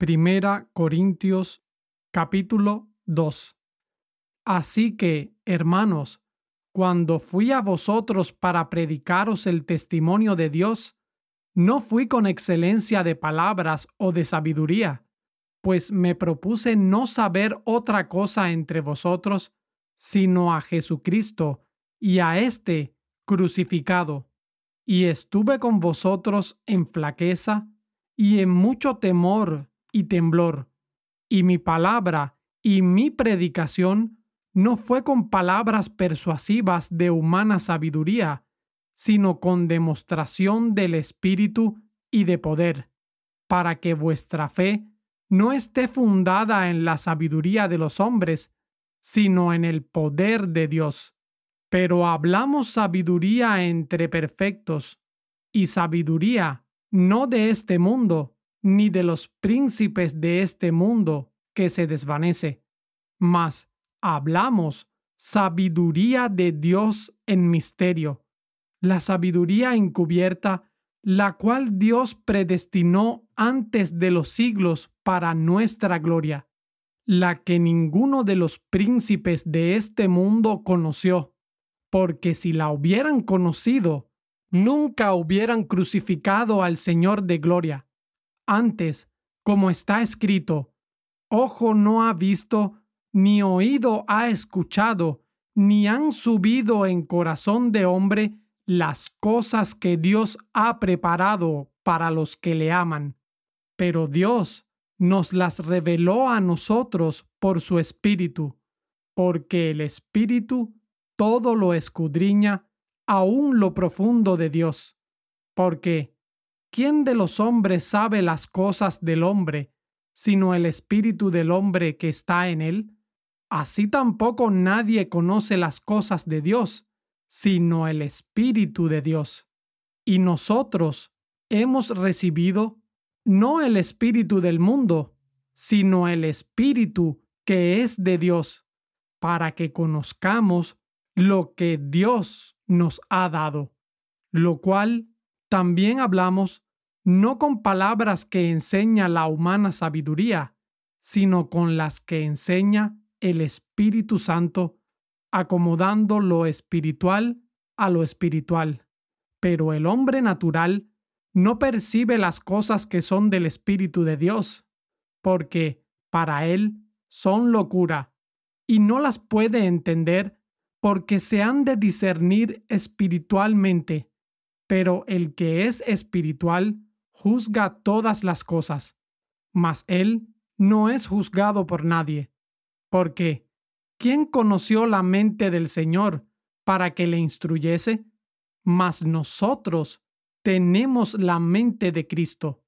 Primera Corintios capítulo 2. Así que, hermanos, cuando fui a vosotros para predicaros el testimonio de Dios, no fui con excelencia de palabras o de sabiduría, pues me propuse no saber otra cosa entre vosotros, sino a Jesucristo y a éste crucificado. Y estuve con vosotros en flaqueza y en mucho temor y temblor. Y mi palabra y mi predicación no fue con palabras persuasivas de humana sabiduría, sino con demostración del Espíritu y de poder, para que vuestra fe no esté fundada en la sabiduría de los hombres, sino en el poder de Dios. Pero hablamos sabiduría entre perfectos, y sabiduría no de este mundo, ni de los príncipes de este mundo que se desvanece, mas hablamos sabiduría de Dios en misterio, la sabiduría encubierta, la cual Dios predestinó antes de los siglos para nuestra gloria, la que ninguno de los príncipes de este mundo conoció, porque si la hubieran conocido, nunca hubieran crucificado al Señor de gloria. Antes, como está escrito, ojo no ha visto, ni oído ha escuchado, ni han subido en corazón de hombre las cosas que Dios ha preparado para los que le aman. Pero Dios nos las reveló a nosotros por su Espíritu, porque el Espíritu todo lo escudriña, aún lo profundo de Dios. Porque ¿quién de los hombres sabe las cosas del hombre, sino el espíritu del hombre que está en él? Así tampoco nadie conoce las cosas de Dios, sino el Espíritu de Dios. Y nosotros hemos recibido no el espíritu del mundo, sino el Espíritu que es de Dios, para que conozcamos lo que Dios nos ha dado, lo cual también hablamos no con palabras que enseña la humana sabiduría, sino con las que enseña el Espíritu Santo, acomodando lo espiritual a lo espiritual. Pero el hombre natural no percibe las cosas que son del Espíritu de Dios, porque para él son locura, y no las puede entender porque se han de discernir espiritualmente. Pero el que es espiritual juzga todas las cosas, mas él no es juzgado por nadie. Porque ¿quién conoció la mente del Señor para que le instruyese? Mas nosotros tenemos la mente de Cristo.